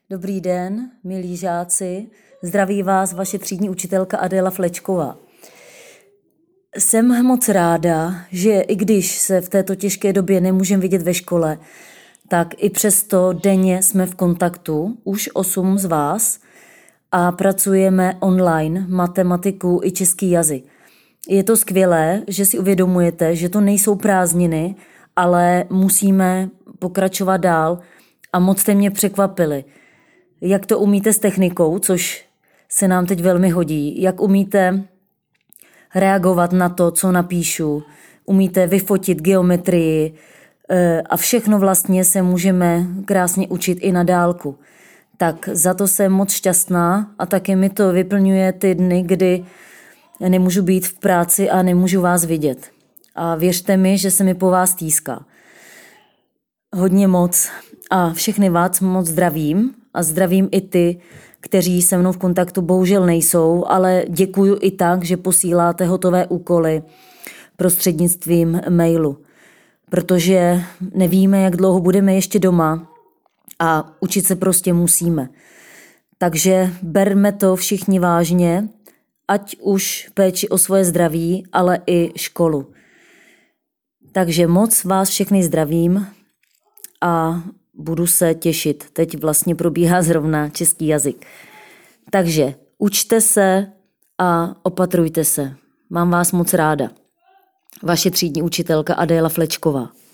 Dobrý den, milí žáci. Zdraví vás vaše třídní učitelka Adéla Flečková. Jsem moc ráda, že i když se v této těžké době nemůžeme vidět ve škole, tak i přesto denně jsme v kontaktu, už 8 z vás, a pracujeme online matematiku i český jazyk. Je to skvělé, že si uvědomujete, že to nejsou prázdniny, ale musíme pokračovat dál a moc jste mě překvapili. Jak to umíte s technikou, což se nám teď velmi hodí, jak umíte reagovat na to, co napíšu, umíte vyfotit geometrii a všechno vlastně se můžeme krásně učit i na dálku. Tak za to jsem moc šťastná a taky mi to vyplňuje ty dny, kdy nemůžu být v práci a nemůžu vás vidět. A věřte mi, že se mi po vás týská. Hodně moc a všechny vás moc zdravím a zdravím i ty, kteří se mnou v kontaktu bohužel nejsou, ale děkuju i tak, že posíláte hotové úkoly prostřednictvím mailu, protože nevíme, jak dlouho budeme ještě doma a učit se prostě musíme. Takže berme to všichni vážně, ať už péči o svoje zdraví, ale i školu. Takže moc vás všechny zdravím a budu se těšit. Teď vlastně probíhá zrovna český jazyk. Takže učte se a opatrujte se. Mám vás moc ráda. Vaše třídní učitelka Adéla Flečková.